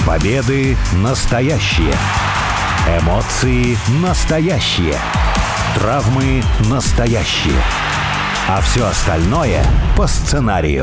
Победы настоящие. Эмоции настоящие. Травмы настоящие. А все остальное по сценарию.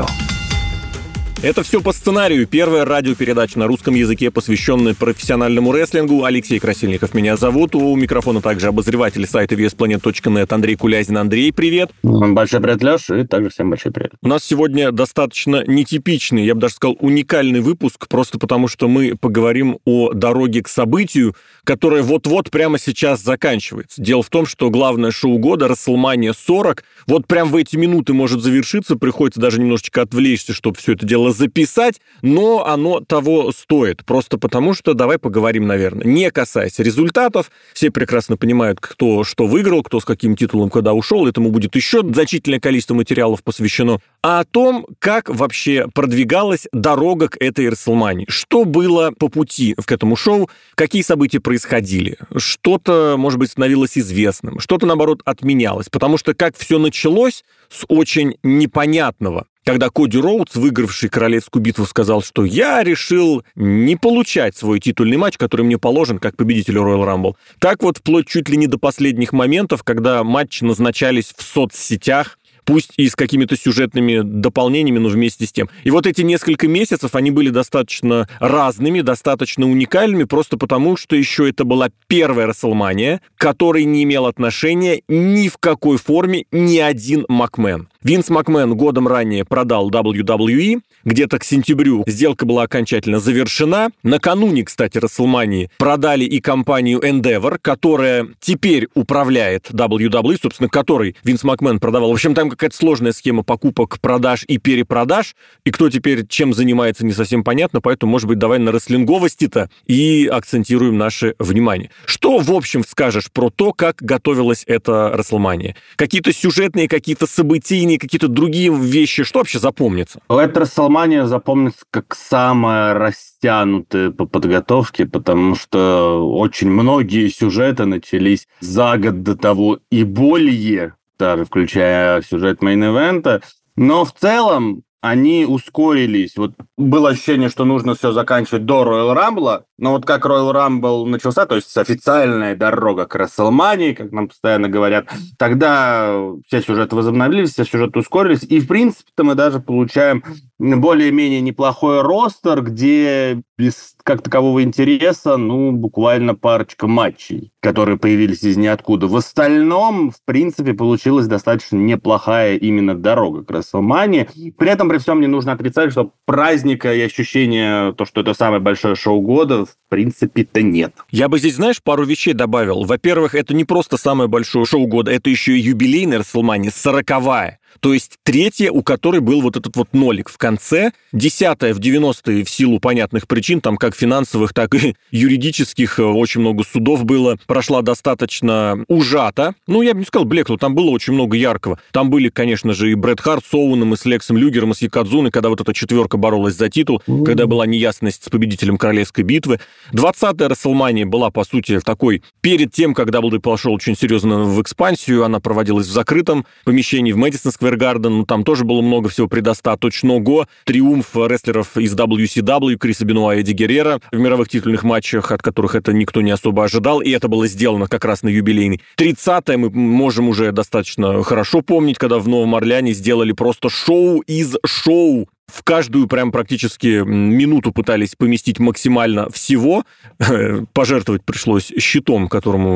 Это все по сценарию. Первая радиопередача на русском языке, посвященная профессиональному рестлингу. Алексей Красильников меня зовут. У микрофона также обозреватель сайта VSPlanet.net Андрей Кулязин. Андрей, привет. Большой привет, Леш, и также всем большой привет. У нас сегодня достаточно нетипичный, я бы даже сказал, уникальный выпуск, просто потому что мы поговорим о дороге к событию, которое вот-вот прямо сейчас заканчивается. Дело в том, что главное шоу года, WrestleMania 40, вот прям в эти минуты может завершиться, приходится даже немножечко отвлечься, чтобы все это дело записать, но оно того стоит. Просто потому что, давай поговорим, наверное, не касаясь результатов. Все прекрасно понимают, кто что выиграл, кто с каким титулом куда ушел. Этому будет еще значительное количество материалов посвящено. А о том, как вообще продвигалась дорога к этой WrestleMania. Что было по пути к этому шоу, какие события происходили. Что-то, может быть, становилось известным, что-то, наоборот, отменялось. Потому что как все началось с очень непонятного. Когда Коди Роудс, выигравший королевскую битву, сказал, что я решил не получать свой титульный матч, который мне положен как победителю Royal Rumble. Так вот, вплоть чуть ли не до последних моментов, когда матчи назначались в соцсетях, пусть и с какими-то сюжетными дополнениями, но вместе с тем. И вот эти несколько месяцев, они были достаточно разными, достаточно уникальными, просто потому, что еще это была первая WrestleMania, к которой не имел отношения ни в какой форме ни один Макмен. Винс Макмен годом ранее продал WWE, где-то к сентябрю сделка была окончательно завершена. Накануне, кстати, WrestleMania продали и компанию Endeavor, которая теперь управляет WWE, собственно, которой Винс Макмен продавал. В общем, там какая-то сложная схема покупок, продаж и перепродаж, и кто теперь чем занимается, не совсем понятно, поэтому, может быть, давай на рестлинговости-то и акцентируем наше внимание. Что, в общем, скажешь про то, как готовилась эта WrestleMania? Какие-то сюжетные, какие-то событийные, какие-то другие вещи, что вообще запомнится? Эта WrestleMania запомнится как самая растянутая по подготовке, потому что очень многие сюжеты начались за год до того и более, даже включая сюжет мейн-эвента, но в целом они ускорились. Вот было ощущение, что нужно все заканчивать до Royal Rumble, но вот как Royal Rumble начался, то есть официальная дорога к WrestleMania, как нам постоянно говорят, тогда все сюжеты возобновились, все сюжеты ускорились, и, в принципе-то, мы даже получаем более-менее неплохой ростер, где без как такового интереса, буквально парочка матчей, которые появились из ниоткуда. В остальном, в принципе, получилась достаточно неплохая именно дорога к WrestleMania. При этом, при всем, не нужно отрицать, что праздника и ощущения, то, что это самое большое шоу года, в принципе-то нет. Я бы здесь, знаешь, пару вещей добавил. Во-первых, это не просто самое большое шоу года, это еще и юбилейная WrestleMania, 40-я. То есть третья, у которой был вот этот вот нолик в конце, 10-я в 90-е в силу понятных причин, там как финансовых, так и юридических, очень много судов было, прошла достаточно ужато. Я бы не сказал блекло, там было очень много яркого. Там были, конечно же, и Брэд Харт с Оуэном, и с Лексом Люгером, и с Якодзуной, когда вот эта четверка боролась за титул, когда была неясность с победителем королевской битвы. 20-я WrestleMania была, по сути, такой, перед тем, когда WWE пошел очень серьезно в экспансию, она проводилась в закрытом помещении в Мэдисон Сквер Гарден, там тоже было много всего предостаточного. Триумф рестлеров из WCW, Криса Бенуа и Эдди Геррера в мировых титульных матчах, от которых это никто не особо ожидал, и это было сделано как раз на юбилейный. 30-я мы можем уже достаточно хорошо помнить, когда в Новом Орлеане сделали просто шоу из шоу. В каждую прям практически минуту пытались поместить максимально всего. Пожертвовать пришлось щитом,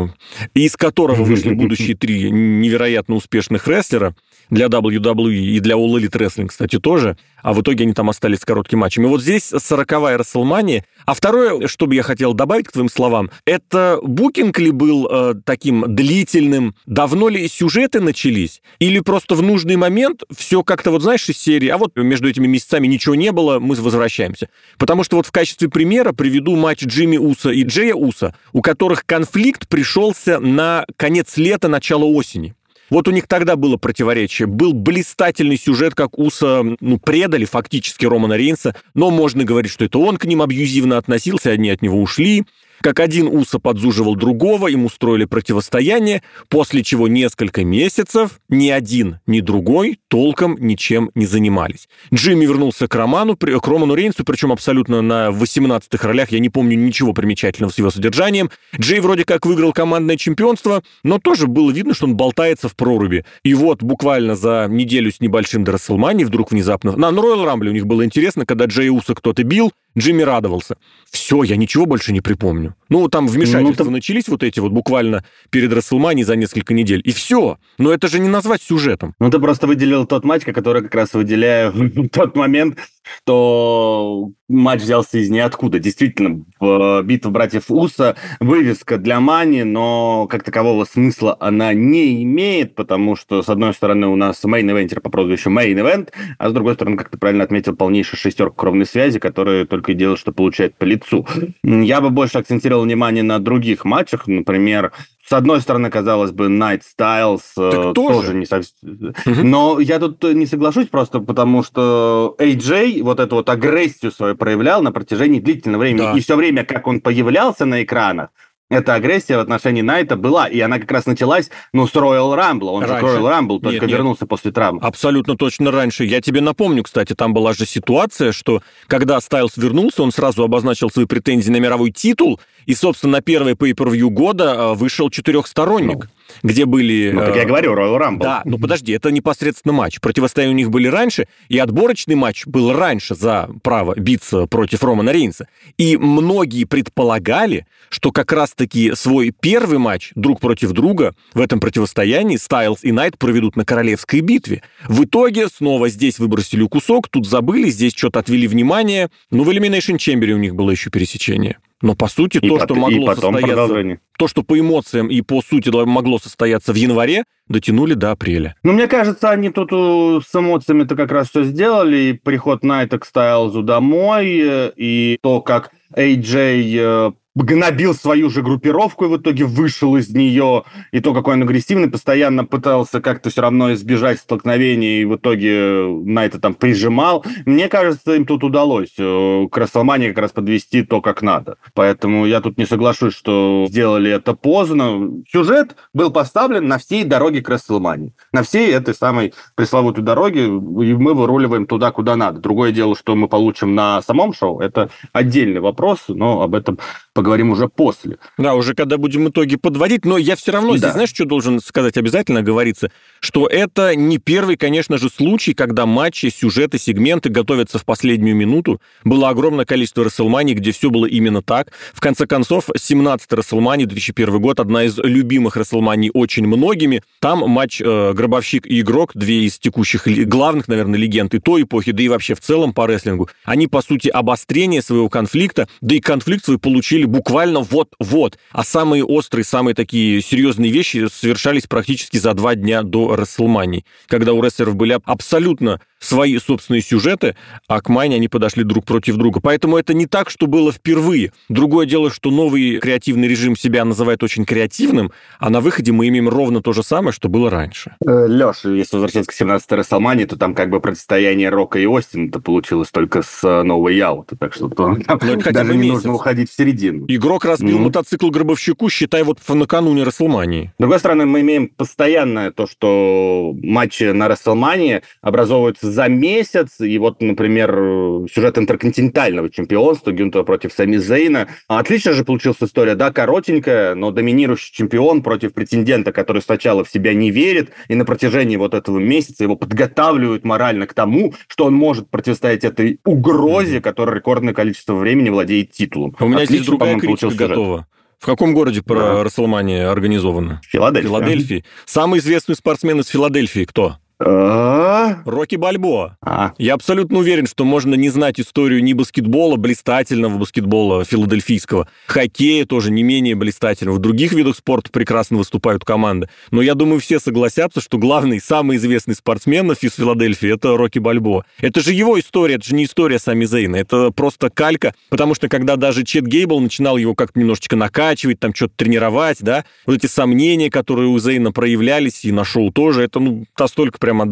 из которого вышли будущие 3 невероятно успешных рестлера для WWE и для All Elite Wrestling, кстати, тоже. А в итоге они там остались с коротким матчем. И вот здесь 40-я WrestleMania. А второе, что бы я хотел добавить к твоим словам, это букинг ли был таким длительным? Давно ли сюжеты начались? Или просто в нужный момент все как-то, вот знаешь, из серии, а вот между этими месяцами ничего не было, мы возвращаемся. Потому что вот в качестве примера приведу матч Джимми Уса и Джея Уса, у которых конфликт пришелся на конец лета, начало осени. Вот у них тогда было противоречие. Был блистательный сюжет, как Уса предали фактически Романа Рейнса, но можно говорить, что это он к ним абьюзивно относился, они от него ушли. как один Усо подзуживал другого, им устроили противостояние, после чего несколько месяцев ни один, ни другой толком ничем не занимались. Джимми вернулся к Роману Рейнсу, причем абсолютно на 18-х ролях, я не помню ничего примечательного с его содержанием. Джей вроде как выиграл командное чемпионство, но тоже было видно, что он болтается в проруби. И вот буквально за неделю с небольшим до Расселмании вдруг внезапно... На Роyal Rumble у них было интересно, когда Джей Усо кто-то бил, Джимми радовался. Все, я ничего больше не припомню. Ну, там вмешательства начались вот эти вот буквально перед Расселманией за несколько недель. И все. Но это же не назвать сюжетом. Ну, ты просто выделил тот матч, который как раз выделяю в тот момент, что матч взялся из ниоткуда. Действительно, битва братьев Усо, вывеска для Мани, но как такового смысла она не имеет, потому что, с одной стороны, у нас мейн-ивентер по прозвищу мейн-ивент, а с другой стороны, как ты правильно отметил, полнейшая шестерка кровной связи, которая только и делает, что получает по лицу. Я бы больше акцентировал внимание на других матчах, например, с одной стороны, казалось бы, Найт Стайлз тоже не совсем... Но я тут не соглашусь просто потому, что AJ вот эту вот агрессию свою проявлял на протяжении длительного времени. Да. И все время, как он появлялся на экранах, эта агрессия в отношении Найта была, и она как раз началась, с Royal Rumble. Он же Royal Rumble только вернулся после травмы. Абсолютно точно раньше. Я тебе напомню, кстати, там была же ситуация, что когда Стайлз вернулся, он сразу обозначил свои претензии на мировой титул, и, собственно, на первый pay-per-view года вышел четырехсторонник, где были... так я говорю, Royal Rumble. Да, подожди, это непосредственно матч. Противостояние у них были раньше, и отборочный матч был раньше за право биться против Романа Рейнса. И многие предполагали, что как раз-таки свой первый матч друг против друга в этом противостоянии Стайлз и Найт проведут на королевской битве. В итоге снова здесь выбросили кусок, тут забыли, здесь что-то отвели внимание. В Elimination Chamber у них было еще пересечение. Но, по сути, что могло состояться... То, что по эмоциям и по сути могло состояться в январе, дотянули до апреля. Мне кажется, они тут с эмоциями-то как раз все сделали. И приход Найта к Стайлзу домой, и то, как AJ гнобил свою же группировку и в итоге вышел из нее, и то, какой он агрессивный, постоянно пытался как-то все равно избежать столкновений, и в итоге Найта там прижимал. Мне кажется, им тут удалось к Расселмании как раз подвести то, как надо. Поэтому я тут не соглашусь, что сделали это поздно. Сюжет был поставлен на всей дороге к Расселмании. На всей этой самой пресловутой дороге, и мы выруливаем туда, куда надо. Другое дело, что мы получим на самом шоу, это отдельный вопрос, но об этом поговорим уже после. Да, уже когда будем итоги подводить, но я все равно здесь, знаешь, что должен сказать, обязательно говорится, что это не первый, конечно же, случай, когда матчи, сюжеты, сегменты готовятся в последнюю минуту. Было огромное количество Расселманий, где все было именно так. В конце концов, 17-й Расселмания, 2001 год, одна из любимых Расселманий очень многими. Там матч Гробовщик и Игрок, две из текущих главных, наверное, легенд и той эпохи, да и вообще в целом по рестлингу. Они, по сути, обострение своего конфликта, да и конфликт свой получили буквально вот-вот. А самые острые, самые такие серьезные вещи совершались практически за 2 дня до Расселмании, когда у рестлеров были абсолютно свои собственные сюжеты, а к Мане они подошли друг против друга. Поэтому это не так, что было впервые. Другое дело, что новый креативный режим себя называет очень креативным, а на выходе мы имеем ровно то же самое, что было раньше. Леш, если возвращаться к 17-й Расселмании, то там как бы противостояние Рока и Остина-то получилось только с No Way Out, так что там даже не нужно уходить в середину. Игрок разбил мотоцикл Гробовщику, считай, вот накануне Расселмании. С другой стороны, мы имеем постоянное то, что матчи на Расселмании образовываются за месяц, и вот, например, сюжет интерконтинентального чемпионства Гюнтера против Сами Зейна. Отлично же получилась история, да, коротенькая, но доминирующий чемпион против претендента, который сначала в себя не верит, и на протяжении вот этого месяца его подготавливают морально к тому, что он может противостоять этой угрозе, которая рекордное количество времени владеет титулом. У меня здесь другая критика готова. В каком городе Расселмания организована? В Филадельфии. Филадельфии. Самый известный спортсмен из Филадельфии кто? Рокки Бальбоа. Я абсолютно уверен, что можно не знать историю ни баскетбола, блистательного баскетбола филадельфийского, хоккея тоже не менее блистательного. В других видах спорта прекрасно выступают команды. Но я думаю, все согласятся, что главный, самый известный спортсмен из Филадельфии – это Рокки Бальбоа. Это же его история, это же не история Сами Зейна. Это просто калька, потому что когда даже Чет Гейбл начинал его как-то немножечко накачивать, там что-то тренировать, да, вот эти сомнения, которые у Зейна проявлялись, и на шоу тоже, это настолько прям отдавало Рокки.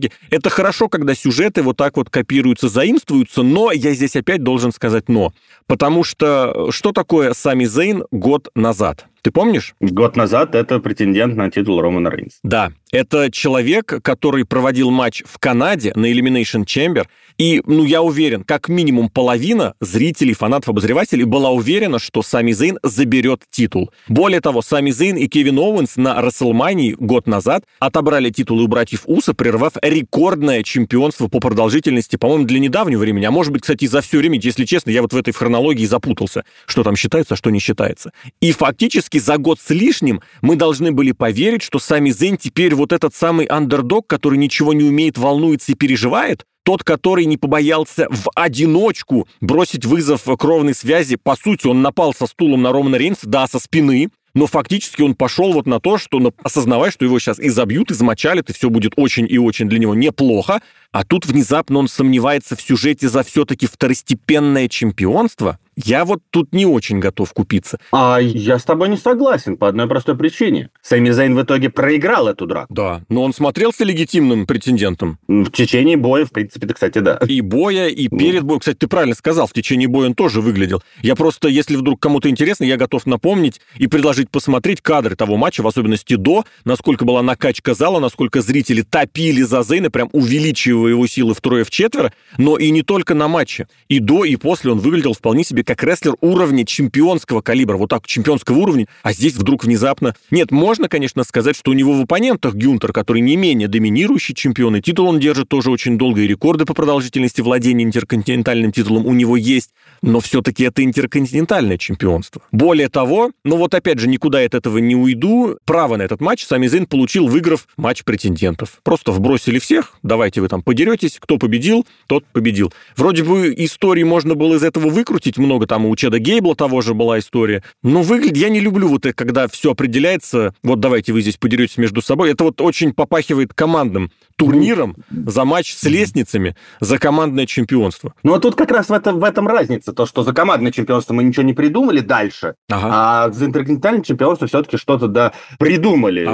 андердоги. Это хорошо, когда сюжеты вот так вот копируются, заимствуются, но я здесь опять должен сказать «но». Потому что что такое Сами Зейн год назад? Ты помнишь? Год назад это претендент на титул Романа Рейнса. Да, это человек, который проводил матч в Канаде на Elimination Chamber, и, я уверен, как минимум половина зрителей, фанатов, обозревателей была уверена, что Сами Зейн заберет титул. Более того, Сами Зейн и Кевин Оуэнс на WrestleMania год назад отобрали титулы у братьев Уса, прервав рекордное чемпионство по продолжительности, по-моему, для недавнего времени, а может быть, кстати, за все время, если честно, я вот в этой хронологии запутался, что там считается, а что не считается. И фактически за год с лишним мы должны были поверить, что Сами Зейн теперь вот этот самый андердог, который ничего не умеет, волнуется и переживает, тот, который не побоялся в одиночку бросить вызов кровной связи. По сути, он напал со стулом на Романа Рейнса, да, со спины, но фактически он пошел вот на то, что, осознавая, что его сейчас изобьют, измочалят, и все будет очень и очень для него неплохо, а тут внезапно он сомневается в сюжете за все-таки второстепенное чемпионство. Я вот тут не очень готов купиться. А я с тобой не согласен по одной простой причине. Сами Зейн в итоге проиграл эту драку. Да, но он смотрелся легитимным претендентом. В течение боя, в принципе, кстати, да. И боя, и перед боем. Кстати, ты правильно сказал, в течение боя он тоже выглядел. Я просто, если вдруг кому-то интересно, я готов напомнить и предложить посмотреть кадры того матча, в особенности до, насколько была накачка зала, насколько зрители топили за Зейна, прям увеличивая его силы втрое-вчетверо, но и не только на матче. И до, и после он выглядел вполне себе как рестлер уровня чемпионского калибра, вот так, чемпионского уровня, а здесь вдруг внезапно... Нет, можно, конечно, сказать, что у него в оппонентах Гюнтер, который не менее доминирующий чемпион, и титул он держит тоже очень долго, и рекорды по продолжительности владения интерконтинентальным титулом у него есть, но все-таки это интерконтинентальное чемпионство. Более того, вот опять же, никуда я от этого не уйду, право на этот матч Сами Зейн получил, выиграв матч претендентов. Просто вбросили всех, давайте вы там подеретесь, кто победил, тот победил. Вроде бы истории можно было из этого выкрутить много, там у Чеда Гейбла того же была история, но выглядит, я не люблю вот это, когда все определяется, вот давайте вы здесь подеретесь между собой, это вот очень попахивает командным турниром за матч с лестницами, за командное чемпионство. Ну, а тут как раз в этом разница, то, что за командное чемпионство мы ничего не придумали дальше, а за интерконтинентальное чемпионство все-таки что-то, придумали.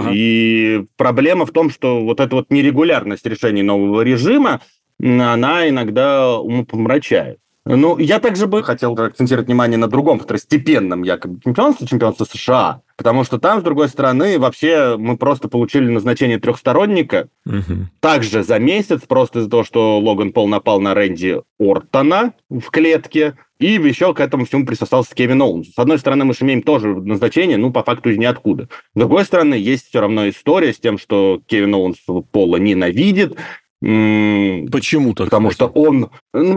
И проблема в том, что вот эта вот нерегулярность решений нового режима, она иногда умопомрачает. Я также бы хотел акцентировать внимание на другом второстепенном якобы чемпионство США, потому что там, с другой стороны, вообще мы просто получили назначение трехсторонника, также за месяц, просто из-за того, что Логан Пол напал на Рэнди Ортона в клетке, и еще к этому всему присосался Кевин Оуэнс. С одной стороны, мы же имеем тоже назначение, по факту из ниоткуда. С другой стороны, есть все равно история с тем, что Кевин Оуэнс Пола ненавидит. Почему-то. Потому что он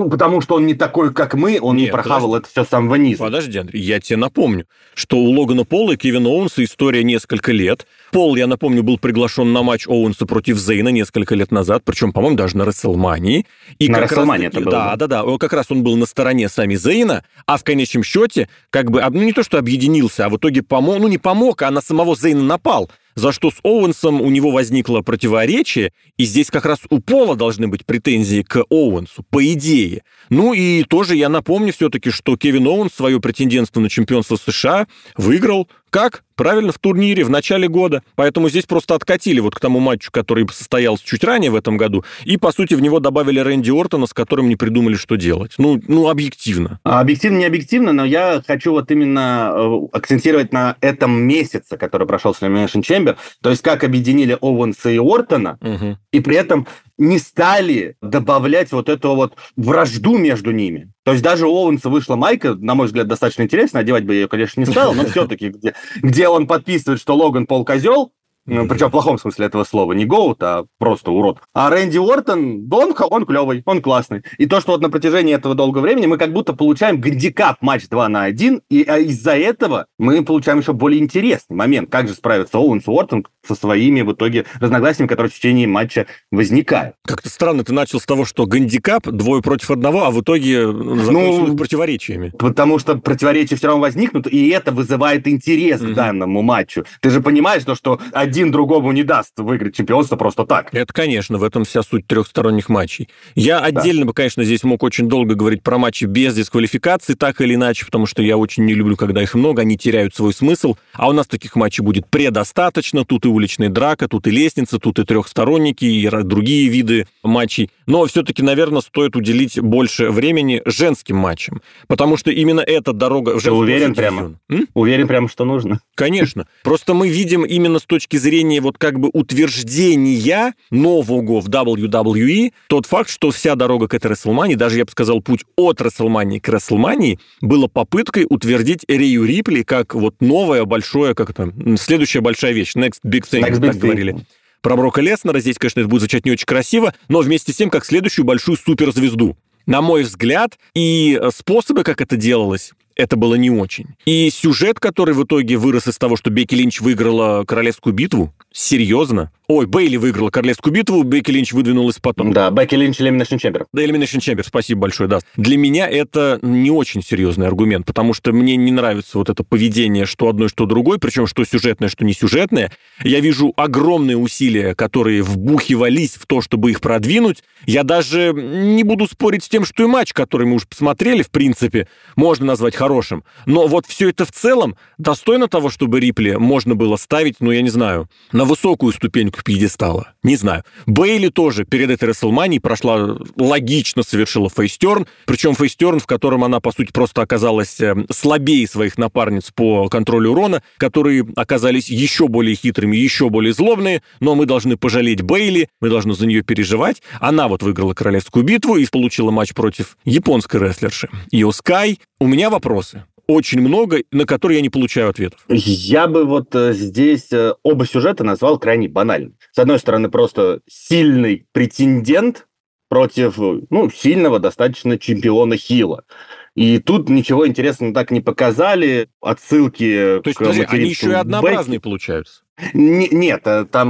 не такой, как мы, он не прохавал это все с самого низа. Подожди, Андрей, я тебе напомню, что у Логана Пола и Кевина Оуэнса история несколько лет. Пол, я напомню, был приглашен на матч Оуэнса против Зейна несколько лет назад, причем, по-моему, даже на WrestleMania. И на WrestleMania это было. Да. Как раз он был на стороне Сами Зейна, а в конечном счете, не то что объединился, а в итоге не помог, а на самого Зейна напал. За что с Оуэнсом у него возникло противоречие, и здесь как раз у Пола должны быть претензии к Оуэнсу, по идее. И тоже я напомню все-таки, что Кевин Оуэнс свое претендентство на чемпионство США выиграл. Как? Правильно, в турнире в начале года. Поэтому здесь просто откатили вот к тому матчу, который состоялся чуть ранее в этом году, и, по сути, в него добавили Рэнди Ортона, с которым не придумали, что делать. Объективно. Объективно, не объективно, но я хочу вот именно акцентировать на этом месяце, который прошел с Elimination Chamber, то есть как объединили Оуэнса и Ортона, и при этом не стали добавлять вот эту вот вражду между ними. То есть даже у Оуэнса вышла майка, на мой взгляд, достаточно интересно, одевать бы я ее, конечно, не стал, но все-таки, где он подписывает, что Логан Пол козел, причем в плохом смысле этого слова, не гоут, а просто урод. А Рэнди Ортон, он клевый, он классный. И то, что вот на протяжении этого долгого времени мы как будто получаем гандикап матч 2 на 1, и из-за этого мы получаем еще более интересный момент, как же справится Оуэнс и Ортон со своими в итоге разногласиями, которые в течение матча возникают. Как-то странно, ты начал с того, что гандикап 2 против 1, а в итоге закончилось противоречиями. Потому что противоречия все равно возникнут, и это вызывает интерес к данному матчу. Ты же понимаешь, что один другому не даст выиграть чемпионство просто так. Это, конечно, в этом вся суть трехсторонних матчей. Я отдельно бы, конечно, здесь мог очень долго говорить про матчи без дисквалификации, так или иначе, потому что я очень не люблю, когда их много, они теряют свой смысл. А у нас таких матчей будет предостаточно. Тут и уличная драка, тут и лестница, тут и трехсторонники, и другие виды матчей. Но все-таки, наверное, стоит уделить больше времени женским матчам, потому что именно эта дорога... Ты уверен прямо? Уверен прямо, что нужно? Конечно. Просто мы видим именно с точки зрения вот как бы утверждения нового в WWE тот факт, что вся дорога к этой WrestleMania, даже, я бы сказал, путь от WrestleMania к WrestleMania, была попыткой утвердить Рию Рипли как вот новое большое, как это, следующая большая вещь, next big thing, так говорили. Про Брока Леснера здесь, конечно, это будет звучать не очень красиво, но вместе с тем, как следующую большую суперзвезду. На мой взгляд, и способы, как это делалось, это было не очень. И сюжет, который в итоге вырос из того, что Бекки Линч выиграла королевскую битву, серьезно. Ой, Бейли выиграла королевскую битву, Бекки Линч выдвинулась потом. Да, Бекки Линч Elimination Chamber. Да, Elimination Chamber, спасибо большое, да. Для меня это не очень серьезный аргумент, потому что мне не нравится вот это поведение, что одно, что другое, причем что сюжетное, что не сюжетное. Я вижу огромные усилия, которые вбухивались в то, чтобы их продвинуть. Я даже не буду спорить с тем, что и матч, который мы уже посмотрели, в принципе, можно назвать хорошим. Но вот все это в целом достойно того, чтобы Рипли можно было ставить, ну, я не знаю, на высокую ступеньку пьедестала. Не знаю. Бейли тоже перед этой WrestleMania прошла логично, совершила фейстерн, причем фейстерн, в котором она, по сути, просто оказалась слабее своих напарниц по контролю урона, которые оказались еще более хитрыми, еще более злобные, но мы должны пожалеть Бейли, мы должны за нее переживать. Она вот выиграла королевскую битву и получила матч против японской рестлерши Ио Скай. У меня вопросы. Очень много, на которые я не получаю ответов. Я бы вот здесь оба сюжета назвал крайне банальным. С одной стороны, просто сильный претендент против, сильного достаточно чемпиона хила. И тут ничего интересного так не показали. Отсылки к материнству. Они еще и однообразные получаются. Нет,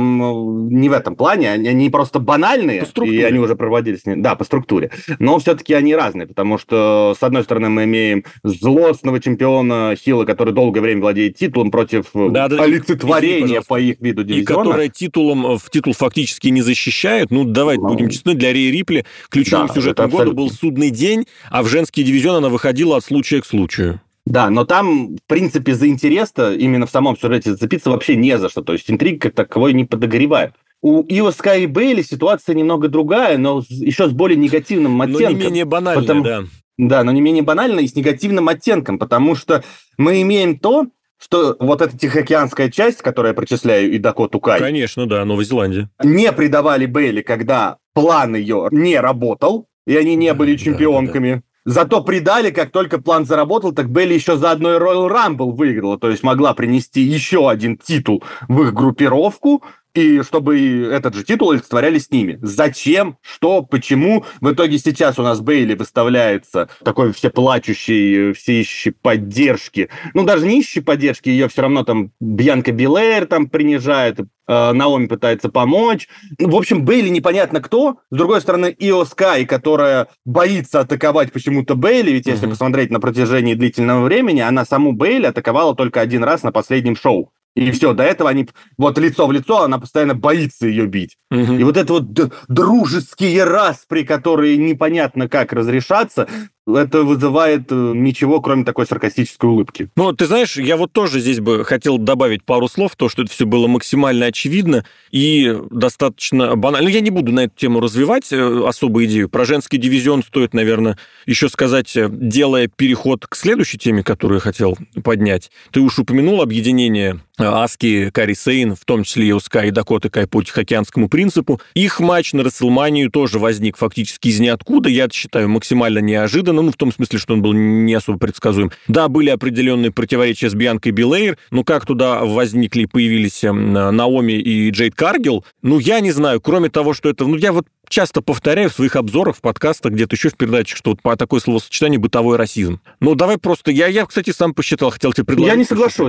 там не в этом плане, они просто банальные, и они уже проводились, да, по структуре, но все-таки они разные, потому что, с одной стороны, мы имеем злостного чемпиона Хилла, который долгое время владеет титулом против олицетворения по их виду дивизиона. И которое титул фактически не защищает. Давайте будем честны, для Рии Рипли ключевым сюжетом года был судный день, а в женский дивизион она выходила от случая к случаю. Да, но там, в принципе, за интерес-то именно в самом сюжете зацепиться вообще не за что. То есть интрига как таковой не подогревает. У Ио Скай и Бейли ситуация немного другая, но еще с более негативным оттенком. Но не менее банальная, да. Да, но не менее банальная и с негативным оттенком, потому что мы имеем то, что вот эта тихоокеанская часть, которую я причисляю и Дакоту Кай... Конечно, да, Новая Зеландия. Не предавали Бейли, когда план ее не работал, и они не были чемпионками. Да. Зато придали, как только план заработал, так Бейли еще заодно и Royal Rumble выиграла, то есть могла принести еще один титул в их группировку, и чтобы этот же титул олицетворяли с ними. Зачем? Что? Почему? В итоге сейчас у нас Бейли выставляется такой всеплачущей, всеищущей поддержки. Даже не ищущей поддержки, ее все равно там Бьянка Белэр там принижает, Наоми пытается помочь. В общем, Бейли непонятно кто. С другой стороны, Ио Скай, которая боится атаковать почему-то Бейли, ведь если посмотреть на протяжении длительного времени, она саму Бейли атаковала только один раз на последнем шоу. И все, до этого они вот лицо в лицо, она постоянно боится ее бить. И вот это вот дружеские распри, которые непонятно как разрешаться, это вызывает ничего, кроме такой саркастической улыбки. Ты знаешь, я вот тоже здесь бы хотел добавить пару слов, то, что это все было максимально очевидно и достаточно банально. Я не буду на эту тему развивать особую идею. Про женский дивизион стоит, наверное, еще сказать, делая переход к следующей теме, которую я хотел поднять. Ты уж упомянул объединение Аски, Кари Сейн, в том числе Ио Скай и Дакоты Кай по Тихоокеанскому принципу. Их матч на WrestleMania тоже возник фактически из ниоткуда. Я это считаю максимально неожиданно. В том смысле, что он был не особо предсказуем. Да, были определенные противоречия с Бьянкой Белэйр, но как туда возникли и появились Наоми и Джейд Каргилл, я не знаю. Кроме того, что это... я вот часто повторяю в своих обзорах, в подкастах, где-то еще в передачах, что вот по такое словосочетание бытовой расизм. Давай просто... Я, кстати, сам посчитал, хотел тебе предложить... Я не соглашусь.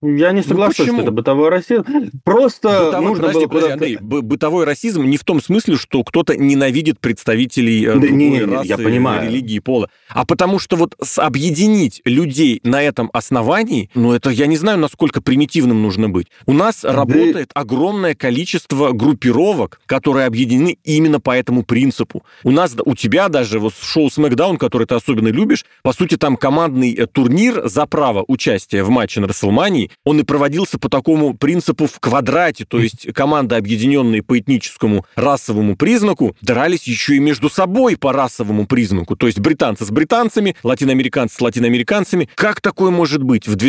Я не соглашусь, что это бытовой расизм. Просто нужно было... Подожди, Андрей, бытовой расизм не в том смысле, что кто-то ненавидит представителей другой расы, я понимаю. Религии, пола, а потому что вот объединить людей на этом основании, это я не знаю, насколько примитивным нужно быть. У нас работает огромное количество группировок, которые объединены именно по этому принципу. У тебя даже вот шоу SmackDown, который ты особенно любишь, по сути, там командный турнир за право участия в матче на WrestleMania, он и проводился по такому принципу в квадрате, то есть команды, объединенные по этническому расовому признаку, дрались еще и между собой по расовому признаку, то есть британцы с британцами, латиноамериканцы с латиноамериканцами. Как такое может быть в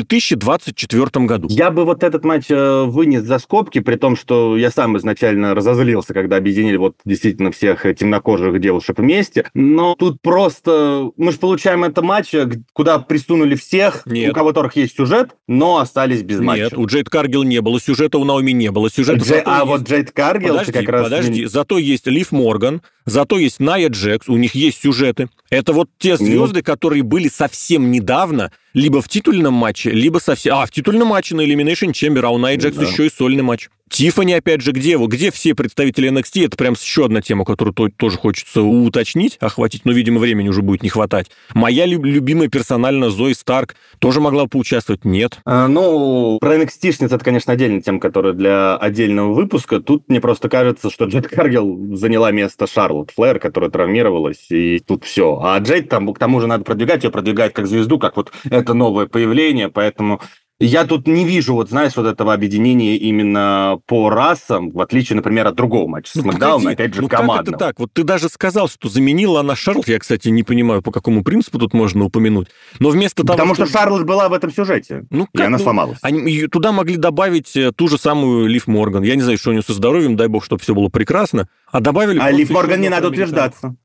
2024 году? Я бы вот этот матч вынес за скобки, при том, что я сам изначально разозлился, когда объединили вот действительно всех темнокожих девушек вместе, но тут просто мы же получаем это матч, куда присунули всех, у которых есть сюжет, но остались без матча. Нет, у Джейд Каргил не было сюжета, у Наоми не было сюжета. Вот Джейд Каргил как раз... Подожди, зато есть Лив Морган, зато есть Ная Джекс, у них есть сюжеты. Это вот те звезды, которые были совсем недавно либо в титульном матче, либо совсем... в титульном матче на Elimination Chamber, а у Ная Джекс еще и сольный матч. Тиффани, опять же, где все представители NXT? Это прям еще одна тема, которую тоже хочется уточнить, охватить, но, видимо, времени уже будет не хватать. Моя любимая персонально Зои Старк тоже могла поучаствовать? Нет. Про NXT-шниц это, конечно, отдельная тема, которая для отдельного выпуска. Тут мне просто кажется, что Джейд Каргил заняла место Шарлотт Флэр, которая травмировалась, и тут все. А Джейд там, к тому же, надо продвигать как звезду, как вот это новое появление, поэтому... Я тут не вижу, этого объединения именно по расам, в отличие, например, от другого матча с Макдауна, опять же, командного. Как это так? Вот ты даже сказал, что заменила она Шарлотт. Я, кстати, не понимаю, по какому принципу тут можно упомянуть. Но вместо того, Потому что Шарлотт была в этом сюжете, и она сломалась. Они туда могли добавить ту же самую Лив Морган. Я не знаю, что у нее со здоровьем, дай бог, чтобы все было прекрасно. А добавили... Лив Морган не надо утверждаться.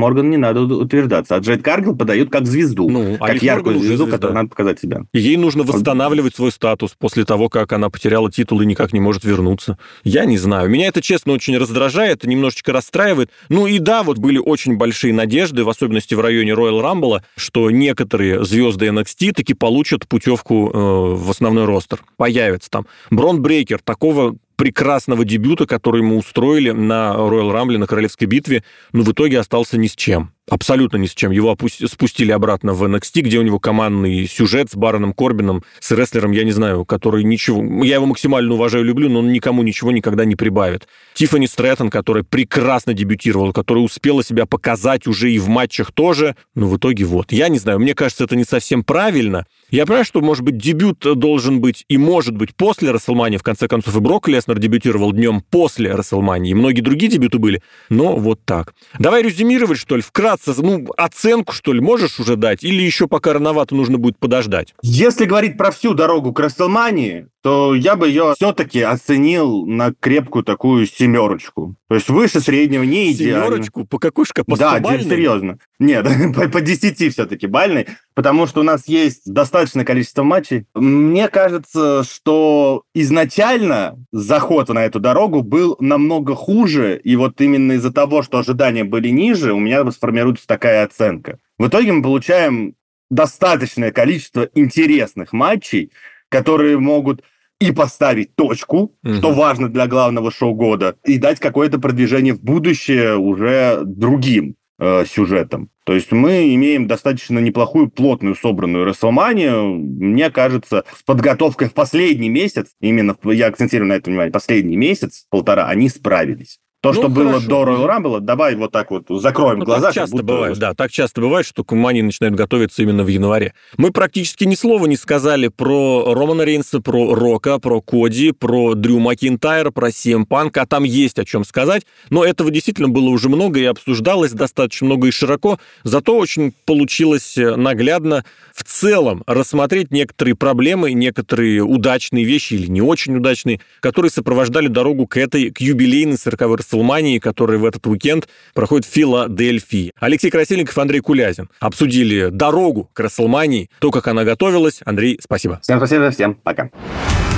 А Джейд Каргил подают как звезду. Как яркую звезду, которую надо показать себя. Ей нужно восстанавливать свой статус после того, как она потеряла титул и никак не может вернуться. Я не знаю. Меня это, честно, очень раздражает, немножечко расстраивает. Были очень большие надежды, в особенности в районе Royal Rumble, что некоторые звезды NXT таки получат путевку в основной ростер. Появится там. Брон Брейкер, такого прекрасного дебюта, который мы устроили на Royal Rumble, на Королевской битве, в итоге остался ни с чем. Абсолютно ни с чем. Его спустили обратно в NXT, где у него командный сюжет с Бароном Корбином, с рестлером, я не знаю, который ничего... Я его максимально уважаю, люблю, но он никому ничего никогда не прибавит. Тиффани Стрэттон, которая прекрасно дебютировала, которая успела себя показать уже и в матчах тоже, в итоге Я не знаю, мне кажется, это не совсем правильно. Я понимаю, что, может быть, дебют должен быть и может быть после WrestleMania, в конце концов, и Брок Леснер дебютировал днем после WrestleMania, и многие другие дебюты были, но вот так. Давай резюмировать, что ли, вкратце, оценку, что ли, можешь уже дать, или еще пока рановато нужно будет подождать? Если говорить про всю дорогу к WrestleMania, то я бы ее все-таки оценил на крепкую такую 7. То есть выше среднего, не идеально. 7? По какой шкале? По 100-бальной? Да, серьезно. Нет, по 10 все-таки бальной, потому что у нас есть достаточное количество матчей. Мне кажется, что изначально заход на эту дорогу был намного хуже, и вот именно из-за того, что ожидания были ниже, у меня сформируется такая оценка. В итоге мы получаем достаточное количество интересных матчей, которые могут и поставить точку, что важно для главного шоу года, и дать какое-то продвижение в будущее уже другим сюжетом. То есть мы имеем достаточно неплохую, плотную, собранную WrestleMania. Мне кажется, с подготовкой в последний месяц, именно я акцентирую на этом внимание, последний месяц, полтора, они справились. То, что было до Royal Rumble, давай вот так вот закроем глаза. Так часто бывает, так часто бывает, что к Мани начинают готовиться именно в январе. Мы практически ни слова не сказали про Романа Рейнса, про Рока, про Коди, про Дрю Макинтайра, про CM Punk, а там есть о чем сказать, но этого действительно было уже много и обсуждалось достаточно много и широко, зато очень получилось наглядно в целом рассмотреть некоторые проблемы, некоторые удачные вещи или не очень удачные, которые сопровождали дорогу к юбилейной 40-й WrestleMania, которая в этот уикенд проходит в Филадельфии. Алексей Красильников, Андрей Кулязин обсудили дорогу к WrestleMania, то, как она готовилась. Андрей, спасибо. Всем спасибо, всем пока.